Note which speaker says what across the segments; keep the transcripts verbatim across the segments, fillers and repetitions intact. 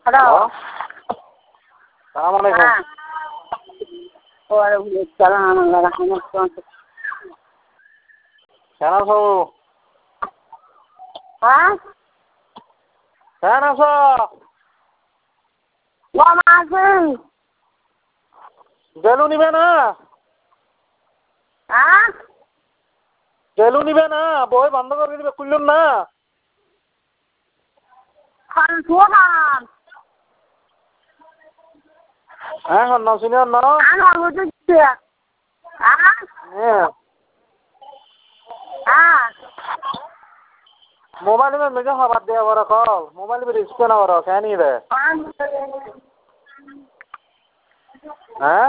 Speaker 1: Hello
Speaker 2: সালাম আলাইকুম।
Speaker 1: হ্যাঁ ওয়ালাইকুম আসসালাম ওয়া রাহমাতুল্লাহ।
Speaker 2: কেন আছো?
Speaker 1: হ্যাঁ
Speaker 2: কেন আছো?
Speaker 1: ওমা আছেন?
Speaker 2: জেলু নিবে না?
Speaker 1: হ্যাঁ
Speaker 2: জেলু নিবে না? বই বন্ধ করে দিবে, খুললুন না।
Speaker 1: খান শুয়ে খান।
Speaker 2: হ্যাঁ হন না শুনে না।
Speaker 1: আনো বুঝছি। হ্যাঁ
Speaker 2: হ্যাঁ
Speaker 1: হ্যাঁ
Speaker 2: মোবাইল में मेरे खबर दे वाला कॉल मोबाइल में रिस्क ना वाला क्या नहीं है हैं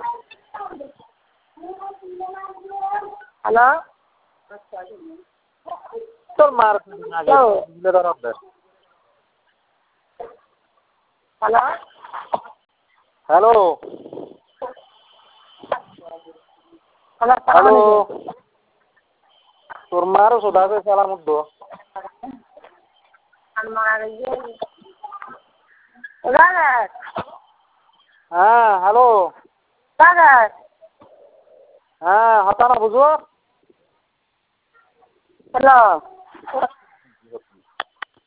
Speaker 1: হ্যালো
Speaker 2: तो मार आगे ले दो रब
Speaker 1: হ্যালো
Speaker 2: हेलो
Speaker 1: হ্যালো
Speaker 2: हेलो তোর মারো সুদা করে সালাম দো হ্যাঁ হ্যালো হ্যাঁ হতা না বুঝো
Speaker 1: হ্যালো